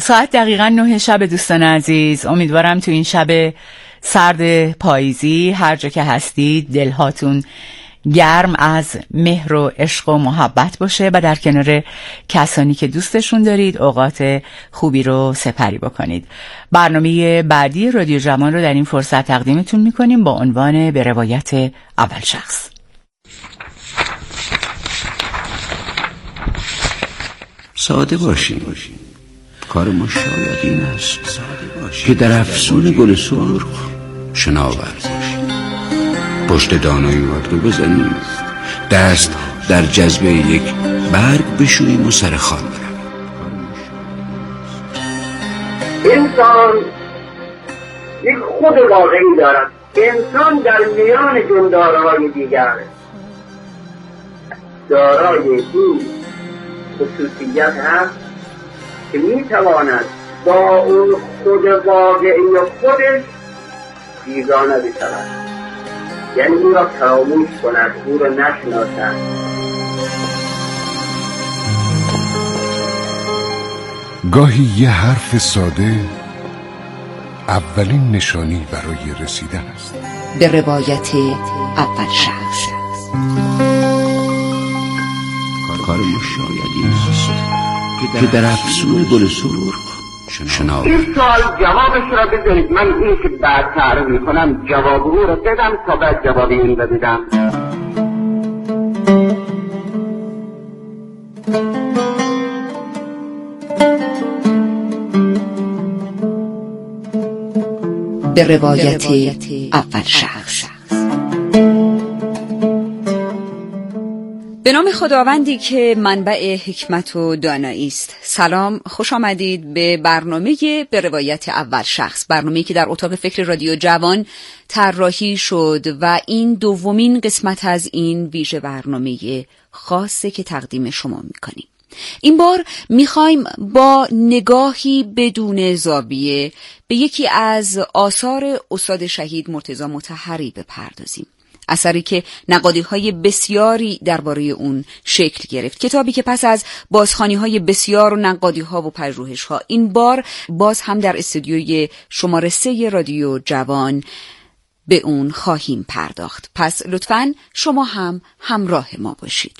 ساعت دقیقاً 9 شب دوستان عزیز، امیدوارم تو این شب سرد پاییزی هر جا که هستید دلهاتون گرم از مهر و عشق و محبت باشه و در کنار کسانی که دوستشون دارید اوقات خوبی رو سپری بکنید. برنامه بعدی رادیو جوان رو در این فرصت تقدیمتون میکنیم با عنوان به روایت اول شخص. ساده باشیم. کار ما شاید این است که در افسون گل سرخ شناور باشیم، پشت دانای رو بزنیم، دست در جذبه یک برگ بشوییم و سر خوان برویم. انسان یک خود واقعی دارد. انسان در میان جندارهای دیگر دارای این خصوصیت هست که میتواند با اون خود واقعی خودش بیگانه بشود، یعنی او را فراموش کند، او را نشناسد. گاهی یه حرف ساده اولین نشانی برای رسیدن است. به روایت اول شخص. کار ما شاید این است که در افسون گل سرخ شناور. این سوال جوابش را بذارید، من این که بعد تعریف میکنم جواب او را بدم تا بعد جواب این را بدم. به روایت اول شخص. به نام خداوندی که منبع حکمت و دانایی است. سلام، خوش آمدید به برنامه به روایت اول شخص، برنامه‌ای که در اتاق فکر رادیو جوان طراحی شد و این دومین قسمت از این ویژه برنامه خاصه که تقدیم شما می‌کنیم. این بار می‌خوایم با نگاهی بدون زاویه به یکی از آثار استاد شهید مرتضی مطهری بپردازیم. اثری که نقادی‌های بسیاری درباره اون شکل گرفت، کتابی که پس از بازخوانی‌های بسیار و نقادی‌ها و پژوهش‌ها این بار باز هم در استودیوی شماره 3 رادیو جوان به اون خواهیم پرداخت. پس لطفاً شما هم همراه ما باشید.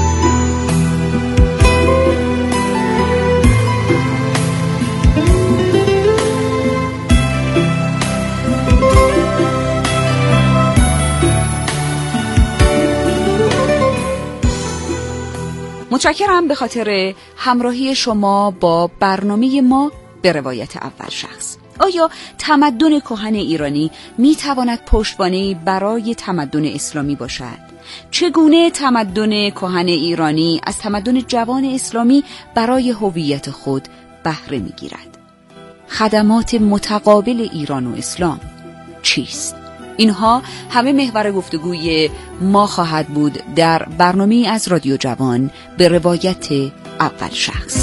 متشکرم به خاطر همراهی شما با برنامه ما به روایت اول شخص. آیا تمدن کهن ایرانی می تواند پشتوانه‌ای برای تمدن اسلامی باشد؟ چگونه تمدن کهن ایرانی از تمدن جوان اسلامی برای هویت خود بهره می گیرد؟ خدمات متقابل ایران و اسلام چیست؟ اینها همه محور گفتگوی ما خواهد بود در برنامه از رادیو جوان به روایت اول شخص.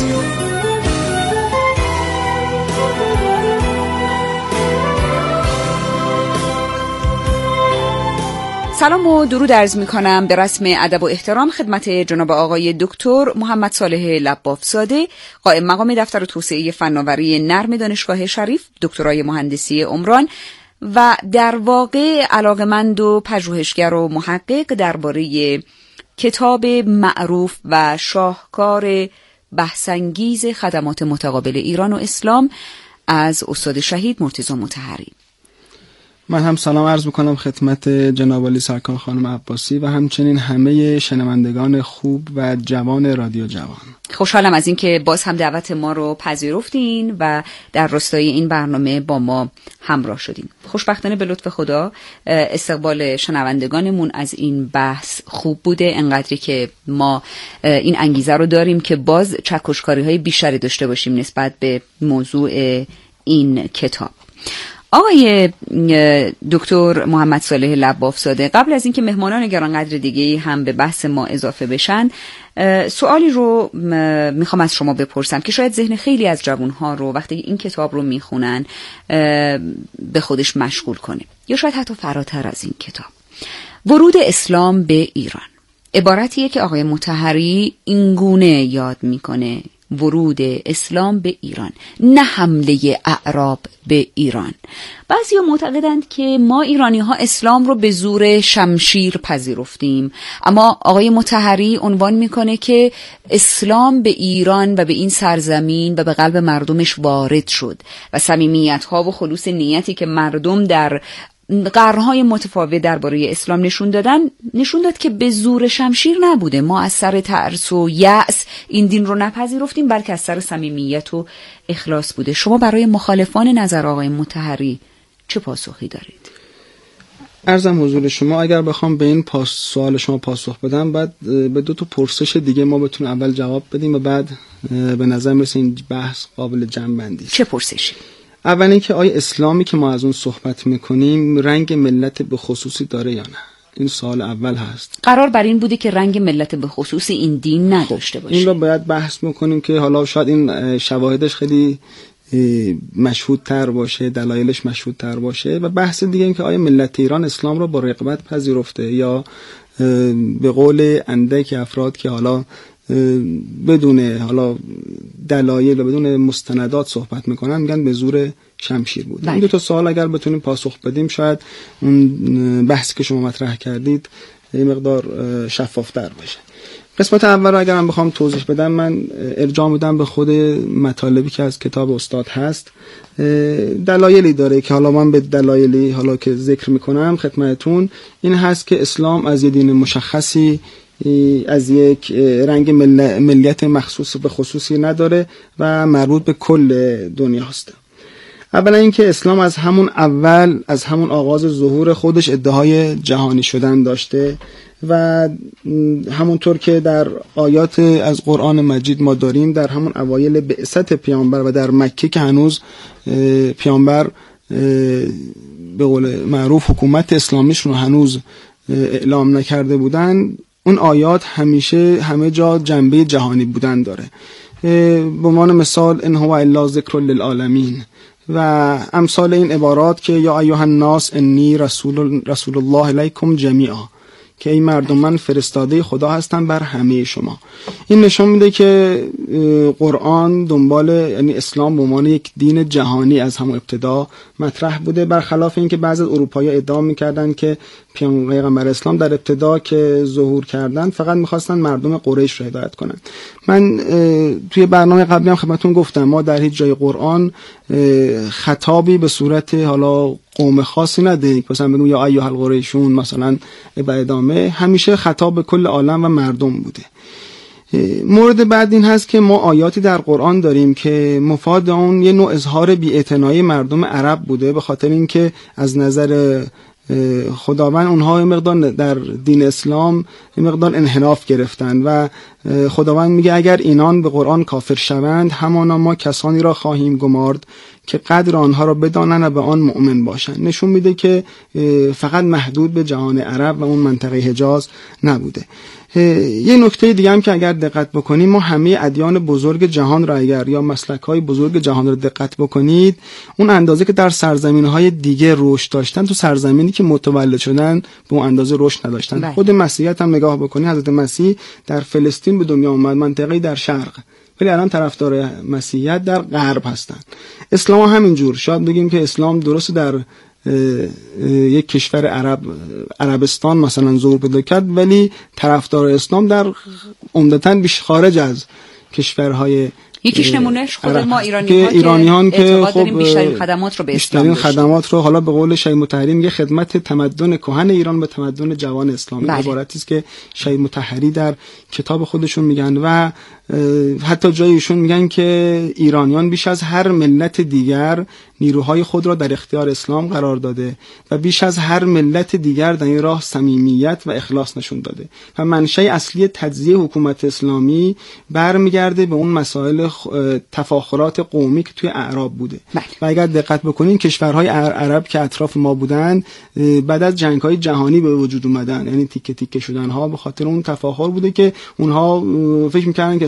سلام و درود عرض می‌کنم به رسم ادب و احترام خدمت جناب آقای دکتر محمد صالح لباف‌زاده، قائم مقام دفتر توسعه فناوری نرم دانشگاه شریف، دکترای مهندسی عمران و در واقع علاقمند و پژوهشگر و محقق درباره کتاب معروف و شاهکار بحث‌انگیز خدمات متقابل ایران و اسلام از استاد شهید مرتضی مطهری. من هم سلام عرض میکنم خدمت جناب عالی سرکار خانم عباسی و همچنین همه شنوندگان خوب و جوان رادیو جوان. خوشحالم از اینکه باز هم دعوت ما رو پذیرفتین و در راستای این برنامه با ما همراه شدین. خوشبختانه به لطف خدا استقبال شنوندگانمون از این بحث خوب بوده، انقدری که ما این انگیزه رو داریم که باز چکشکاری‌های بیشتری داشته باشیم نسبت به موضوع این کتاب. آقای دکتر محمد صالح لباف‌زاده، قبل از اینکه مهمانان گرانقدر دیگه هم به بحث ما اضافه بشن، سوالی رو میخوام از شما بپرسم که شاید ذهن خیلی از جوانها رو وقتی این کتاب رو میخونن به خودش مشغول کنه، یا شاید حتی فراتر از این کتاب. ورود اسلام به ایران عبارتیه که آقای مطهری اینگونه یاد میکنه ورود اسلام به ایران، نه حمله اعراب به ایران. بعضیا معتقدند که ما ایرانی ها اسلام رو به زور شمشیر پذیرفتیم، اما آقای مطهری عنوان میکنه که اسلام به ایران و به این سرزمین و به قلب مردمش وارد شد و صمیمیت ها و خلوص نیتی که مردم در قرنهای متفاوت درباره اسلام نشون داد که به زور شمشیر نبوده. ما از سر ترس و یأس این دین رو نپذیرفتیم، بلکه از سر صمیمیت و اخلاص بوده. شما برای مخالفان نظر آقای مطهری چه پاسخی دارید؟ عرضم حضور شما، اگر بخوام به این سوال شما پاسخ بدم، بعد به 2 پرسش دیگه ما بتونیم اول جواب بدیم و بعد به نظر میرسه این بحث قابل جمع‌بندی است. چه پرسشی؟ اول اینکه آیا اسلامی که ما از اون صحبت میکنیم رنگ ملت به خصوصی داره یا نه؟ این سوال اول هست. قرار بر این بوده که رنگ ملت به خصوصی این دین نداشته باشه. این رو باید بحث میکنیم که حالا شاید این شواهدش خیلی مشهودتر باشه، دلایلش مشهودتر باشه. و بحث دیگه این که آیا ملت ایران اسلام رو با رغبت پذیرفته یا به قول اندک افراد که حالا بدون حالا دلایل و بدون مستندات صحبت میکنن میگن به زور شمشیر بود. این 2 سوال اگر بتونیم پاسخ بدیم شاید اون بحثی که شما مطرح کردید یه مقدار شفافتر بشه. قسمت اول رو اگر من بخوام توضیح بدم، من ارجاع میدم به خود مطالبی که از کتاب استاد هست. دلایلی داره که حالا من به دلایلی حالا که ذکر میکنم خدمتتون این هست که اسلام از یه دین مشخصی، از یک رنگ ملیت مخصوص به خصوصی نداره و مربوط به کل دنیا هست. اولا اینکه اسلام از همون اول، از همون آغاز ظهور خودش ادعای جهانی شدن داشته و همونطور که در آیات از قرآن مجید ما داریم، در همون اوایل بعثت پیامبر و در مکه که هنوز پیامبر به قول معروف حکومت اسلامیشون رو هنوز اعلام نکرده بودن، اون آیات همیشه همه جا جنبه جهانی بودن داره. به عنوان مثال ان هو الا ذکر للعالمین و امثال این عبارات که یا ایها الناس انی رسول الله الیکم جمیعا، که ای مردم من فرستاده خدا هستم بر همه شما. این نشون میده که قرآن دنبال، یعنی اسلام به عنوان یک دین جهانی از همون ابتدا مطرح بوده، برخلاف اینکه بعضی از اروپایی‌ها ادعا میکردن که پیامبر اسلام در ابتدا که ظهور کردن فقط میخواستن مردم قریش رو هدایت کنن. من توی برنامه قبلی هم خدمتتون گفتم ما در هیچ جای قرآن خطابی به صورت حالا قوم خاصی نداریم، مثلا بگیم یا ایها القریشون مثلا به ادامه، همیشه خطاب به کل عالم و مردم بوده. مورد بعد این هست که ما آیاتی در قرآن داریم که مفاد اون یه نوع اظهار بی‌اعتنایی مردم عرب بوده، به خاطر اینکه از نظر خداوند اونها مقدار در دین اسلام مقدار انحراف گرفتن و خداوند میگه اگر اینان به قرآن کافر شوند همانا ما کسانی را خواهیم گمارد که قدر آنها را بدانند و به آن مؤمن باشند. نشون میده که فقط محدود به جهان عرب و اون منطقه حجاز نبوده. یه نکته دیگه هم که اگر دقت بکنیم، ما همه ادیان بزرگ جهان را اگر یا مسلک‌های بزرگ جهان را دقت بکنید، اون اندازه که در سرزمین‌های دیگه رشد داشتن تو سرزمینی که متولد شدن به اون اندازه رشد نداشتن. خود مسیحیت هم نگاه بکنید، حضرت مسیح در فلسطین به دنیا اومد، منطقه‌ای در شرق، ولی الان طرفدار مسیحیت در غرب هستن. اسلام همین جور، شاید بگیم که اسلام درست در یک کشور عربستان مثلا ظهور پیدا کرد، ولی طرفدار اسلام در عمدتاً بیش خارج از کشورهای یکیش نمونهش خود ما ایرانیان که خب بیشترین خدمات رو به اسلام داشتیم. خدمات رو حالا به قول شیخ مطهری میگه خدمت تمدن کهن ایران به تمدن جوان اسلامی. عبارتی است که شیخ مطهری در کتاب خودشون میگن و حتی جایشون میگن که ایرانیان بیش از هر ملت دیگر نیروهای خود را در اختیار اسلام قرار داده و بیش از هر ملت دیگر در این راه صمیمیت و اخلاص نشون داده و منشأ اصلی تجزیه حکومت اسلامی برمیگرده به اون مسائل تفاخرات قومی که توی اعراب بوده. و اگر دقت بکنین کشورهای عرب که اطراف ما بودن بعد از جنگ‌های جهانی به وجود اومدن، یعنی تیکه تیکه شدن ها به خاطر اون تفاخر بوده که اونها فکر می‌کردن که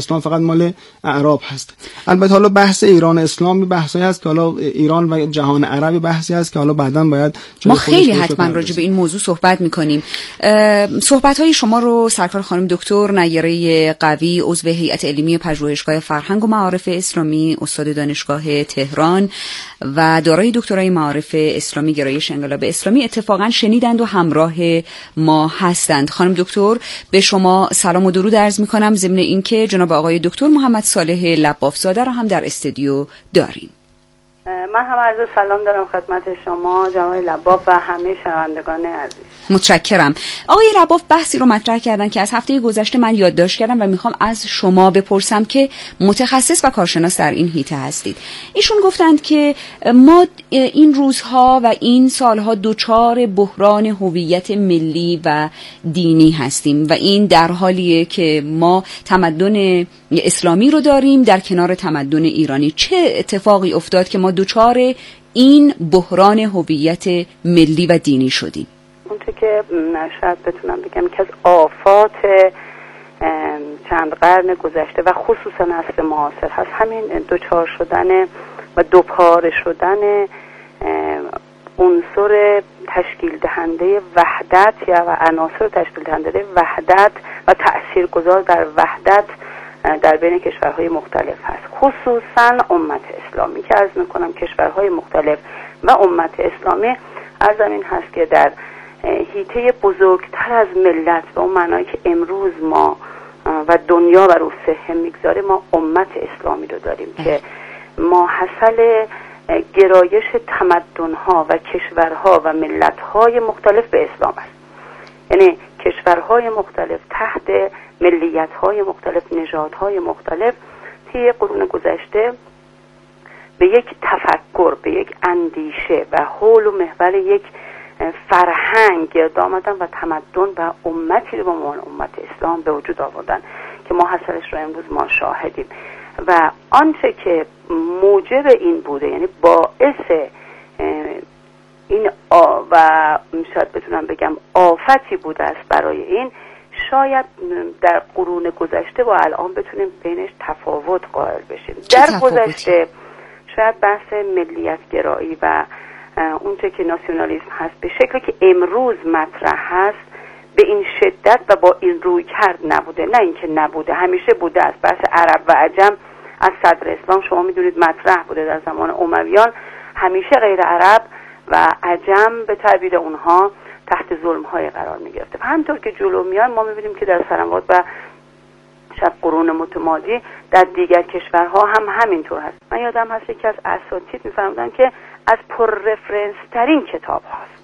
اسلام فقط مال اعراب هست. البته حالا بحث ایران اسلام بحثی هست که حالا ایران و جهان عربی بحثی هست که حالا بعداً باید ما خیلی حتما راجع به این موضوع صحبت می‌کنیم. صحبت‌های شما رو سرکار خانم دکتر نیره قوی، عضو هیئت علمی پژوهشگاه فرهنگ و معارف اسلامی، استاد دانشگاه تهران و دارای دکترای معارف اسلامی گرایش انقلاب اسلامی اتفاقا شنیدند و همراه ما هستند. خانم دکتر به شما سلام و درود عرض می‌کنم، ضمن اینکه جناب آقای دکتر محمد صالح لبافزاده را هم در استودیو داریم. من هم عرض سلام دارم خدمت شما جناب لباف و همه شنوندگان عزیز. متشکرم. آقای لباف بحثی رو مطرح کردن که از هفته گذشته من یادداشت کردم و میخوام از شما بپرسم که متخصص و کارشناس در این حیطه هستید. ایشون گفتند که ما این روزها و این سالها دوچار بحران هویت ملی و دینی هستیم و این در حالیه که ما تمدن اسلامی رو داریم در کنار تمدن ایرانی. چه اتفاقی افتاد که ما دوچار این بحران هویت ملی و دینی شدیم؟ اونطور که شاید بتونم بگم که از آفات چند قرن گذشته و خصوصا عصر معاصر هست همین دوچار شدن و دوپاره شدن عنصر تشکیل دهنده وحدت یا و عناصر تشکیل دهنده وحدت و تأثیرگذار در وحدت در بین کشورهای مختلف هست، خصوصا امت اسلامی که عرض میکنم کشورهای مختلف و امت اسلامی عرضم این هست که در حیطه بزرگتر از ملت و اون معنایی که امروز ما و دنیا بر او صحه میگذاره ما امت اسلامی رو داریم که ماحصل گرایش تمدن‌ها و کشورها و ملت‌های مختلف به اسلام است. یعنی کشورهای مختلف تحت ملیت‌های مختلف، نژادهای مختلف طی قرون گذشته به یک تفکر، به یک اندیشه و حول و محور یک فرهنگ گرد آمدن و تمدن و امتی رو به عنوان امت اسلام به وجود آوردن که ما حاصلش رو امروز ما شاهدیم. و آنچه که موجب این بوده، یعنی باعث این و شاید بتونم بگم آفتی بوده است برای این، شاید در قرون گذشته و الان بتونیم بینش تفاوت قائل بشیم. در گذشته شاید بحث ملیت گرایی و اونچه که ناسیونالیسم هست به شکلی که امروز مطرح هست به این شدت و با این روی کرد نبوده. نه اینکه نبوده، همیشه بوده است. بحث عرب و عجم از صدر اسلام شما میدونید مطرح بوده. در زمان امویان همیشه غیر عرب و عجم به تعبیر اونها تحت ظلم‌های قرار می‌گرفته. همونطور که جلو میان ما می‌بینیم که در سنوات و شاید قرون متمادی در دیگر کشورها هم همینطور هست. من یادم هست یکی از اساتید می‌فرمودن که از پر رفرنس ترین کتاب هاست.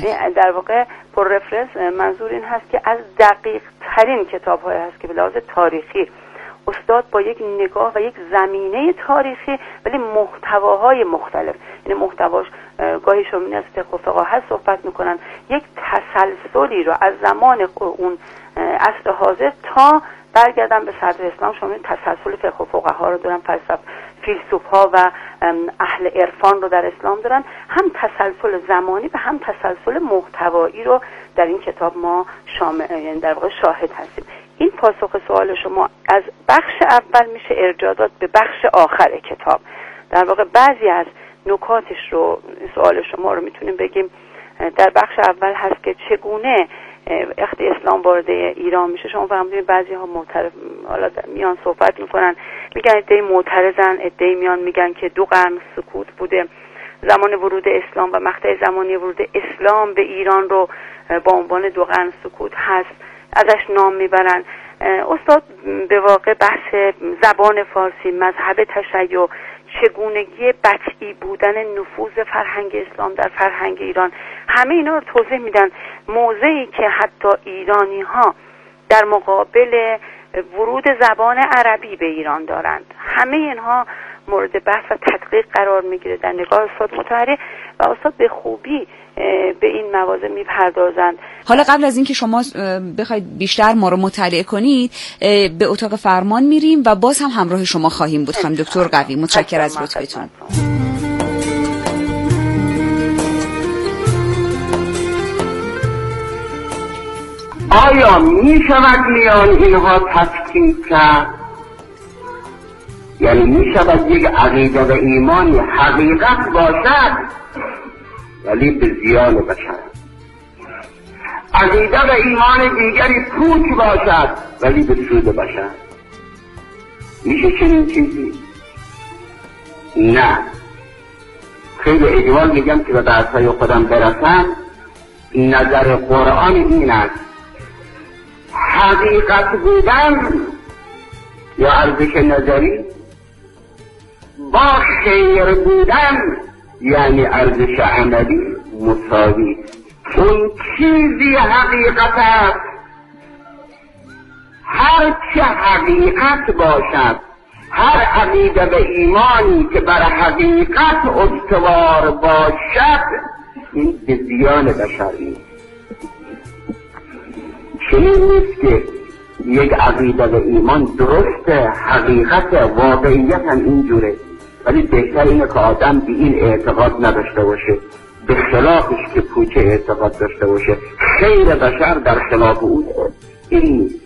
در واقع پر رفرنس منظور این هست که از دقیق ترین کتاب های هست که به لحاظ تاریخی استاد با یک نگاه و یک زمینه تاریخی ولی محتواهای مختلف، یعنی محتواش گاهی شما از فقه و فقاهت صحبت میکنن، یک تسلسلی رو از زمان اون عصر حاضر تا برگردن به صدر اسلام شما تسلسل فقه و فقها رو دارن، فیلسوف ها و اهل عرفان رو در اسلام دارن، هم تسلسل زمانی و هم تسلسل محتوایی رو در این کتاب ما یعنی در واقع شاهد هستیم. این پاسخ سوال شما از بخش اول میشه ارجاع داد به بخش آخر کتاب. در واقع بعضی از نکاتش رو سوال شما رو میتونیم بگیم در بخش اول هست که چگونه وقتی اسلام وارد ایران میشه شما فهمیدید بعضی ها معترض حالا میان صحبت میکنن، میگن عده‌ای معترضن، عده‌ای میان میگن که 2 قرن سکوت بوده، زمان ورود اسلام و مقطع زمانی ورود اسلام به ایران رو با عنوان 2 قرن سکوت هست ازش نام میبرن. استاد به واقع بحث زبان فارسی، مذهب تشیع، چگونگی بطعی بودن نفوذ فرهنگ اسلام در فرهنگ ایران، همه اینا رو توضیح میدن. موضعی که حتی ایرانی ها در مقابل ورود زبان عربی به ایران دارند، همه اینها مورد بحث و تدقیق قرار میگیره در نگاه استاد مطهری و استاد به خوبی به این موازه میپردازند. حالا قبل از اینکه شما بخواید بیشتر ما رو مطالعه کنید به اتاق فرمان میریم و باز هم همراه شما خواهیم بود. خانم دکتر قوی متشکرم از لطفتون. آیا می شود میان اینها تفکیک کرد؟ یعنی می شود یک عقیده و ایمانی حقیقت باشد ولی به زیان بشر، عقیده و ایمان دیگری پوچ باشد ولی به سود بشر. میشه چنین چیزی؟ نه. خیلی اجمال میگم که به درسهای خودم برسم، نظر قرآن این است: حقیقت بودن یا ارزش نظری با خیر بودن یعنی ارزش عملی مساوی. اون چیزی حقیقت است، هر چه حقیقت باشد، هر عقیده و ایمانی که بر حقیقت استوار باشد، این به زیان بشر نیست. چنین نیست که یک عقیده و ایمان درسته، حقیقت واقعیت هم اینجوره، ولی بهتر اینه که آدم به این اعتقاد نداشته باشه، به خلافش که پوچه اعتقاد داشته باشه. خیر بشر در خلاف اون این نیست.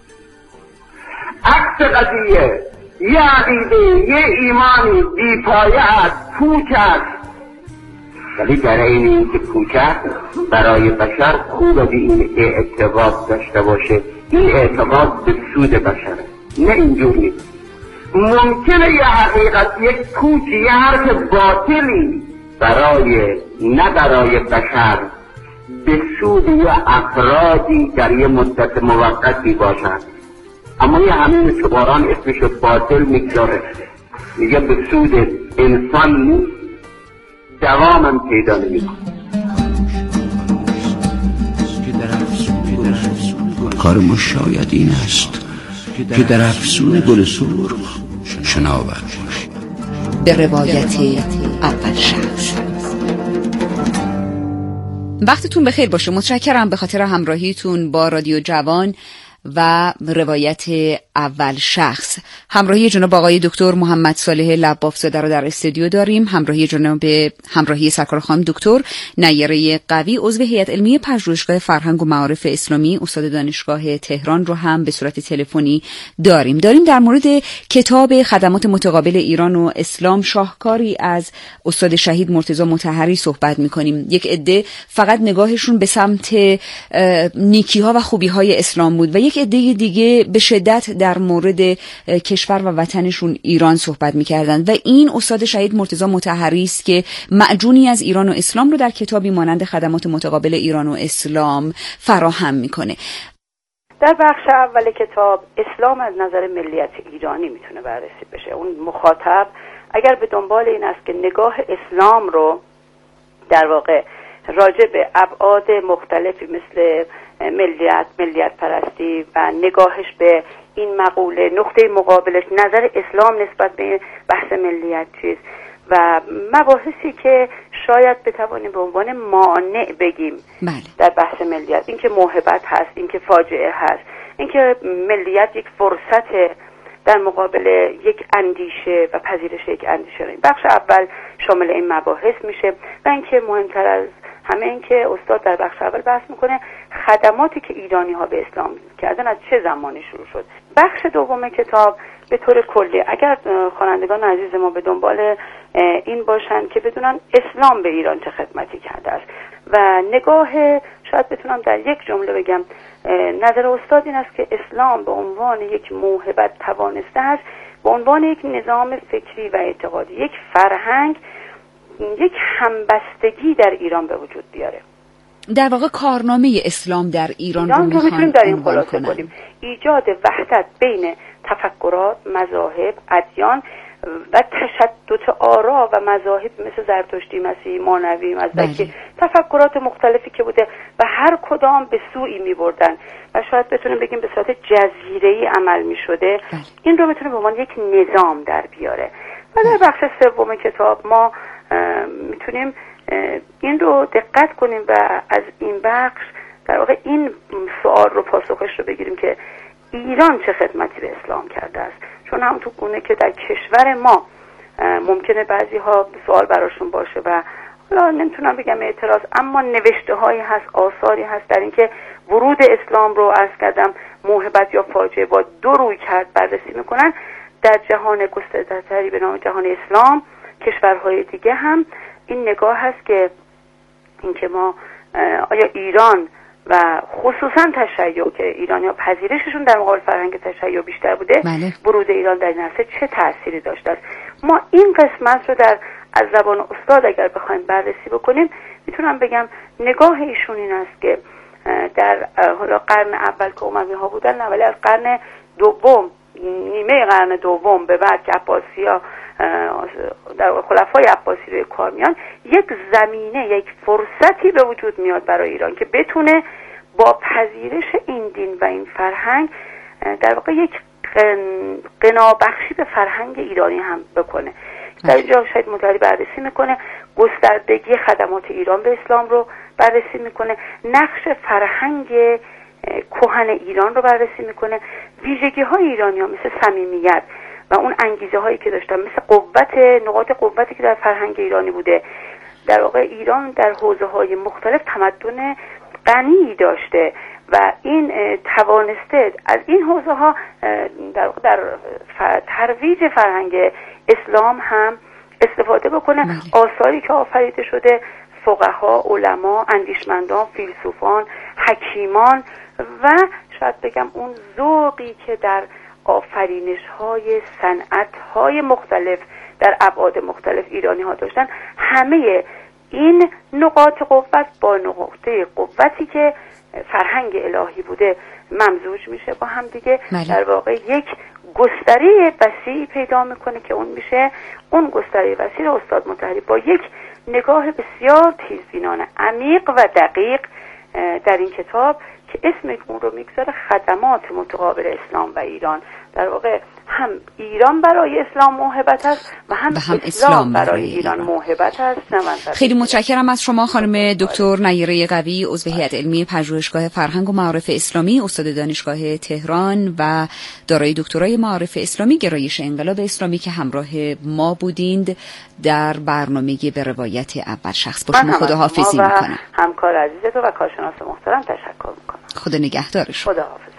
عکس قضیه یه عقیده، یه ایمانی بی‌پایه است، پوچ است، ولی در این که پوچ است برای بشر خوبه به این اعتقاد داشته باشه. این اعتقاد به سود بشره، نه اینجور نیست. ممکنه یه حقیقت، یک پوچ، یه حرف باطلی نه برای بشر به سود یه افرادی در یه مدت موقتی باشد، اما یه همین چباران اسمش باطل میگذاره، میگه به سود انسان نیست، دوامم پیدا نمیکنه. کار ما شاید این است که در افسون گل سرخ شناور باشیم. به روایت اول شخص. وقتتون بخیر باشه. متشکرم به خاطر همراهیتون با رادیو جوان و روایت اول شخص. همراهی جناب آقای دکتر محمد صالح لبافزاده رو در استودیو داریم. همراهی سرکار خانم دکتر نیره قوی، عضو هیئت علمی پژوهشگاه فرهنگ و معارف اسلامی، استاد دانشگاه تهران رو هم به صورت تلفنی داریم. در مورد کتاب خدمات متقابل ایران و اسلام، شاهکاری از استاد شهید مرتضی مطهری صحبت می‌کنیم. یک عده فقط نگاهشون به سمت نیکی‌ها و خوبی‌های اسلام بود و یک عده دیگه به شدت در مورد کشور و وطنشون ایران صحبت می‌کردن و این استاد شهید مرتضی مطهری است که معجونی از ایران و اسلام رو در کتابی مانند خدمات متقابل ایران و اسلام فراهم می‌کنه. در بخش اول کتاب اسلام از نظر ملیت ایرانی میتونه بررسی بشه. اون مخاطب اگر به دنبال این است که نگاه اسلام رو در واقع راجع به ابعاد مختلفی مثل ملیت پرستی و نگاهش به این مقوله، نقطه مقابلش نظر اسلام نسبت به بحث ملیت چیز و مباحثی که شاید بتوانیم به عنوان مانع بگیم در بحث ملیت، اینکه موهبت هست، اینکه فاجعه هست، اینکه ملیت یک فرصت در مقابل یک اندیشه و پذیرش یک اندیشه. این بخش اول شامل این مباحث میشه و اینکه مهمتر از همه این که استاد در بخش اول بحث میکنه خدماتی که ایرانی ها به اسلام کردن از چه زمانی شروع شد. بخش دوم کتاب به طور کلی اگر خوانندگان عزیز ما به دنبال این باشن که بدونن اسلام به ایران چه خدمتی کرده است و نگاه، شاید بتونم در یک جمله بگم نظر استاد این است که اسلام به عنوان یک موهبت توانسته است به عنوان یک نظام فکری و اعتقادی، یک فرهنگ، یک همبستگی در ایران به وجود بیاره. در واقع کارنامه اسلام در ایران رو میتونیم در این خلاصه کنیم: ایجاد وحدت بین تفکرات، مذاهب، ادیان و تشدد آرا و مذاهب مثل زرتشتی، مسیحی، مانوی، مزدکی، تفکرات مختلفی که بوده و هر کدام به سویی می‌بردن و شاید بتونیم بگیم به صورت جزیره‌ای عمل می‌شده. این رو میتونه به عنوان یک نظام در بیاره. و در بخش سوم کتاب ما میتونیم این رو دقت کنیم و از این بخش در واقع این سوال رو پاسخش رو بگیریم که ایران چه خدمتی به اسلام کرده است. چون هم تو گونه که در کشور ما ممکنه بعضی ها سوال براشون باشه و حالا نمیتونم بگم اعتراض، اما نوشته هایی هست، آثاری هست در اینکه ورود اسلام رو عرض کردم موهبت یا فاجعه با دو روی کرد بررسی میکنن. در جهان گسترده‌تری به نام جهان اسلام، کشورهای دیگه هم این نگاه هست که اینکه ما آیا ایران و خصوصا تشیع که ایرانی‌ها پذیرششون در مقابل فرهنگ تشیع بیشتر بوده، ورود ایران در این عرصه چه تأثیری داشته است. ما این قسمت رو از زبان استاد اگر بخوایم بررسی بکنیم، میتونم بگم نگاه ایشون این است که در حالا قرن اول که اموی‌ها بودن، ولی از قرن دوم، نیمه قرن دوم به بعد که عباسی‌ها در خلفای عباسی روی کار میان، یک زمینه، یک فرصتی به وجود میاد برای ایران که بتونه با پذیرش این دین و این فرهنگ در واقع یک غنابخشی به فرهنگ ایرانی هم بکنه. در اینجا شاید مطالعه بررسی میکنه، گستردگی خدمات ایران به اسلام رو بررسی میکنه، نقش فرهنگ کهن ایران رو بررسی میکنه، ویژگی های ایرانی ها مثل صمیمیت و اون انگیزه هایی که داشتن، مثل قوت، نقاط قوتی که در فرهنگ ایرانی بوده. در واقع ایران در حوزه های مختلف تمدن غنی داشته و این توانسته از این حوزه ها در ترویج فرهنگ اسلام هم استفاده بکنه. آثاری که آفریده شده، فقها، علما، اندیشمندان، فیلسوفان، حکیمان و شاید بگم اون ذوقی که در آفرینش‌های صنعت‌های مختلف در ابعاد مختلف ایرانی ها داشتن، همه این نقاط قوت با نقطه قوتی که فرهنگ الهی بوده ممزوج میشه با هم دیگه. در واقع یک گستره وسیع پیدا میکنه که اون میشه اون گستره وسیع استاد مطهری با یک نگاه بسیار تیزبینانه، عمیق و دقیق در این کتاب که اسم اون رو میگذاره خدمات متقابل اسلام و ایران. در واقع هم ایران برای اسلام موهبت است و هم اسلام برای ایران موهبت است. خیلی متشکرم از شما خانم دکتر نیره قوی، عضو هیئت علمی پژوهشگاه فرهنگ و معارف اسلامی، استاد دانشگاه تهران و دارای دکترای معارف اسلامی گرایش انقلاب اسلامی که همراه ما بودید در برنامه به روایت اول شخص. با شما خداحافظی میکنم. همکار عزیزتو و کارشناس محترم تشکر میکنم. خدا نگهدار شما. خداحافظ.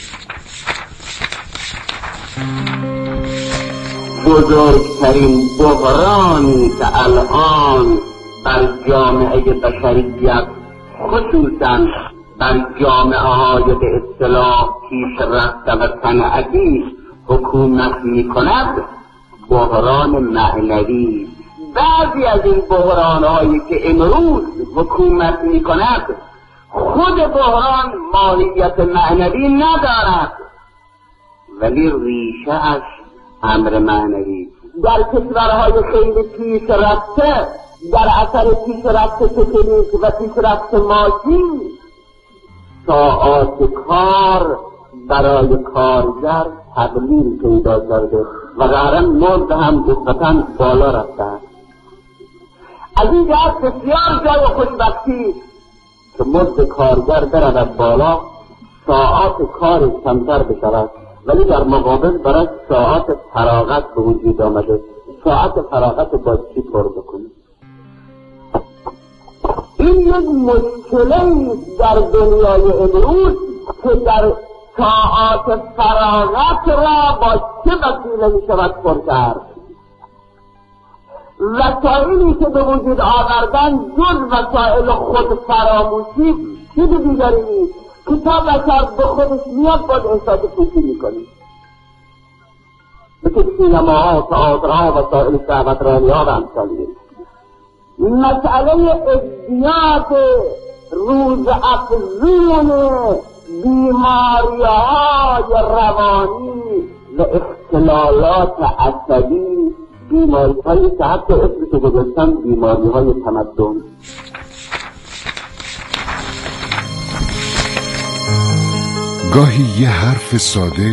بزرگترین بحرانی که الان بر جامعه بشریت خصوصا بر جامعه های به اصطلاح پیشرفته و صنعتی حکومت می کند بحران معنوی. بعضی از این بحران هایی که امروز حکومت می کند خود بحران ماهیت معنوی ندارد، ولی ریشه اش امر معنوی. در کشورهای خیلی پیشرفته در اثر پیشرفت تکنیک و پیشرفت ماشین ساعات کار برای کارگر تقلیل پیدا کرده و قرار مزد هم نسبتاً بالا رفته. از این جهت بسیار جای خوشبختی که مزد کارگر برود بالا، ساعات کار کمتر بشود، ولی در مقابل برای ساعت فراغت به وجود آمده. ساعت فراغت با چی پر بکنیم؟ این یک مشکلی در دنیای امروز که در ساعت فراغت را با چه وسیله می شود پر کرد. وسایلی که به وجود آوردن جز وسایل خود فراموشی چیز دیگری نیست. کتاب اثر به خودش میاد باید احساس خوشی میکنی. مثل سینماها، تئاترها و سایر شهوترانی‌ها و امثالیه. مسئله ازدیاد روزافزون بیماری‌های روانی و اختلالات عصبی، بیماری‌هایی که حتی اسمش رو گذاشتن بیماری‌های تمدن. گاهی یه حرف ساده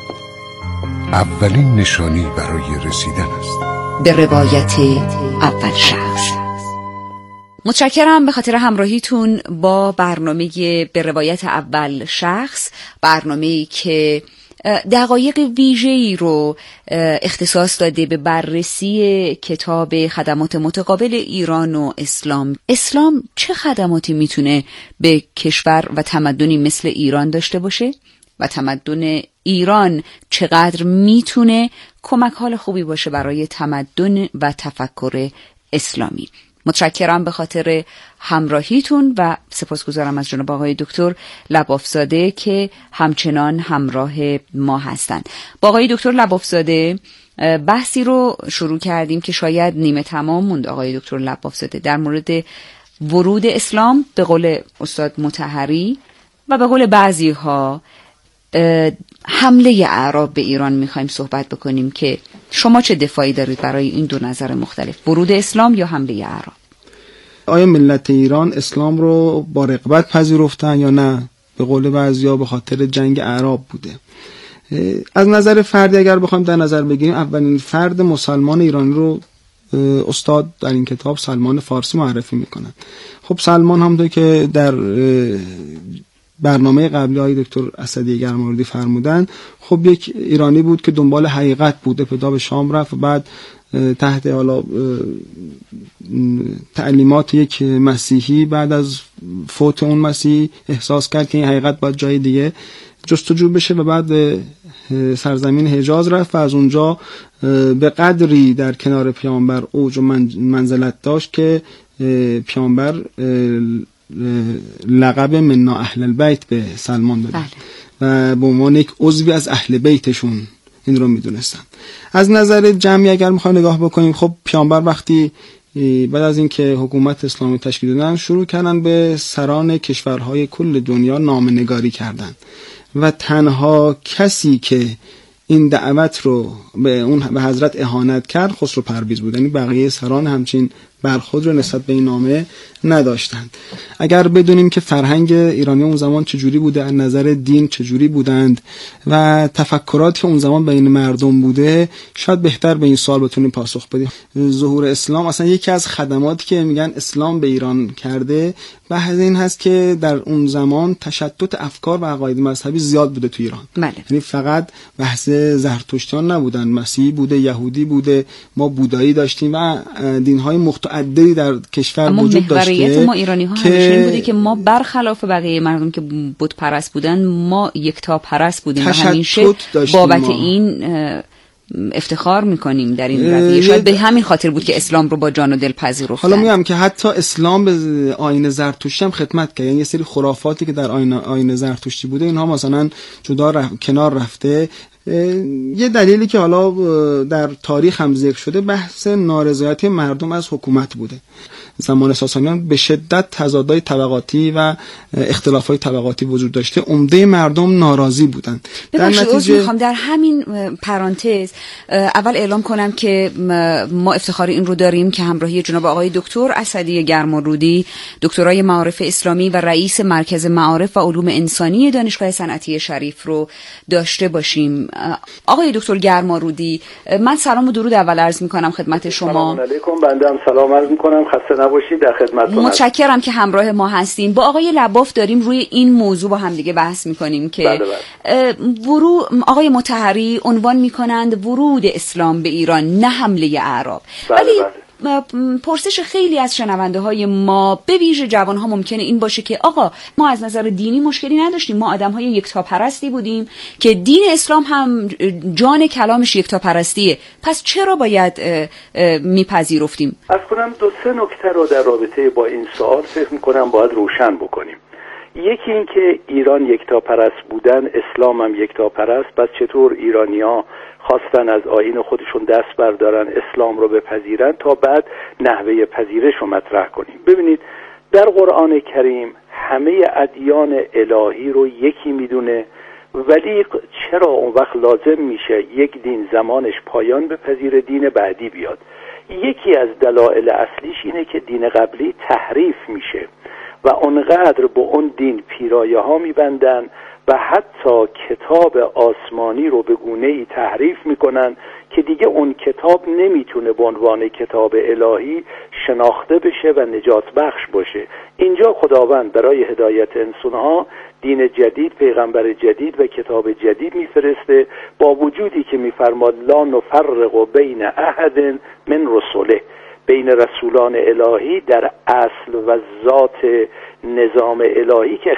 اولین نشانی برای رسیدن است. به روایت اول شخص. متشکرم به خاطر همراهیتون با برنامه به روایت اول شخص، برنامه‌ای که دقایق ویژه‌ای رو اختصاص داده به بررسی کتاب خدمات متقابل ایران و اسلام. اسلام چه خدماتی میتونه به کشور و تمدنی مثل ایران داشته باشه و تمدن ایران چقدر میتونه کمک حال خوبی باشه برای تمدن و تفکر اسلامی. متشکرم به خاطر همراهیتون و سپاسگزارم از جناب آقای دکتر لبافزاده که همچنان همراه ما هستند. با آقای دکتر لبافزاده بحثی رو شروع کردیم که شاید نیمه تمام موند. آقای دکتر لبافزاده در مورد ورود اسلام به قول استاد مطهری و به قول بعضی ها حمله اعراب به ایران میخوایم صحبت بکنیم که شما چه دفاعی دارید برای این دو نظر مختلف، ورود اسلام یا حمله اعراب؟ آیا ملت ایران اسلام رو با رغبت پذیرفتن یا نه؟ به قول بعضیا به خاطر جنگ اعراب بوده. از نظر فردی اگر بخوایم در نظر بگیریم، اولین فرد مسلمان ایرانی رو استاد در این کتاب سلمان فارسی معرفی میکنن. خب سلمان همونطور که در برنامه قبلی های دکتر اسدی گرماردی فرمودن، خب یک ایرانی بود که دنبال حقیقت بود، ابتدا به شام رفت و بعد تحت حالا تعلیمات یک مسیحی بعد از فوت اون مسیحی احساس کرد که این حقیقت باید جای دیگه جستجو بشه و بعد به سرزمین حجاز رفت و از اونجا به قدری در کنار پیامبر اوج و منزلت داشت که پیامبر لقب منا اهل البیت به سلمان داد و به عنوان یک عضوی از اهل بیتشون این رو میدونستن. از نظر جمعی اگر میخوایم نگاه بکنیم، خب پیامبر وقتی بعد از اینکه حکومت اسلامی تشکیل دادن شروع کردن به سران کشورهای کل دنیا نامه‌نگاری کردن و تنها کسی که این دعوت رو به حضرت اهانت کرد خسرو پرویز بود. یعنی بقیه سران همچین برخورد رو نسبت به این نامه نداشتند. اگر بدونیم که فرهنگ ایرانی اون زمان چجوری بوده، از نظر دین چجوری بودند و تفکراتی که اون زمان بین مردم بوده، شاید بهتر به این سوال بتونیم پاسخ بدیم. ظهور اسلام اصلا یکی از خدماتی که میگن اسلام به ایران کرده بحث این هست که در اون زمان تشتت افکار و عقاید مذهبی زیاد بوده تو ایران. یعنی فقط بحث زرتشتیان نبودن، مسیحی بوده، یهودی بوده، ما بودایی داشتیم و دین‌های متعددی در کشور وجود داشته. اما محوریت ما ایرانی‌ها همیشه این بوده که ما برخلاف بقیه مردم که بت پرست بودن، ما یکتا پرست بودیم و همیشه بابت این افتخار میکنیم در این رویه. شاید به همین خاطر بود که اسلام رو با جان و دل پذیرفتن. حالا میگم که حتی اسلام به آیین زرتشتی هم خدمت کرد. یعنی یه سری خرافاتی که در آیین زرتشتی بوده اینها مثلا جدا کنار رفته. یه دلیلی که حالا در تاریخ هم ذکر شده بحث نارضایتی مردم از حکومت بوده. زمان ساسانیان به شدت تضادهای طبقاتی و اختلافهای طبقاتی وجود داشته، عمده مردم ناراضی بودند. در نتیجه میخوام در همین پرانتز اول اعلام کنم که ما افتخار این رو داریم که همراهی جناب آقای دکتر اسدی گرمارودی، دکترای معارف اسلامی و رئیس مرکز معارف و علوم انسانی دانشگاه صنعتی شریف رو داشته باشیم. آقای دکتر گرمارودی، من سلام و درود اول عرض میکنم خدمت شما. سلام علیکم. بنده هم سلام عرض میکنم، خسته نباشید، در خدمتتون. متشکرم که همراه ما هستیم. با آقای لباف داریم روی این موضوع با هم دیگه بحث میکنیم که آقای مطهری عنوان میکنند ورود اسلام به ایران نه حمله اعراب. ولی پرسش خیلی از شنونده های ما به ویژه جوان ها ممکنه این باشه که آقا ما از نظر دینی مشکلی نداشتیم، ما آدم های یکتاپرستی بودیم که دین اسلام هم جان کلامش یکتاپرستیه، پس چرا باید میپذیرفتیم؟ از کنم دو سه نکته رو در رابطه با این سوال فکر میکنم باید روشن بکنیم. یکی این که ایران یکتاپرست بودن، اسلام هم یکتاپرست، پس چطور ایرانی‌ها خواستن از آیین خودشون دست بردارن، اسلام رو بپذیرن تا بعد نحوه پذیرش رو مطرح کنیم. ببینید در قرآن کریم همه ادیان الهی رو یکی میدونه، ولی چرا اون وقت لازم میشه یک دین زمانش پایان بپذیره دین بعدی بیاد؟ یکی از دلایل اصلیش اینه که دین قبلی تحریف میشه و اونقدر به اون دین پیرایه ها میبندن و حتی کتاب آسمانی رو به گونه‌ای تحریف میکنن که دیگه اون کتاب نمیتونه به عنوان کتاب الهی شناخته بشه و نجات بخش باشه. اینجا خداوند برای هدایت انسانها دین جدید، پیغمبر جدید و کتاب جدید میفرسته، با وجودی که میفرماد لا نفرق بین احد من رسله، بین رسولان الهی در اصل و ذات نظام الهی که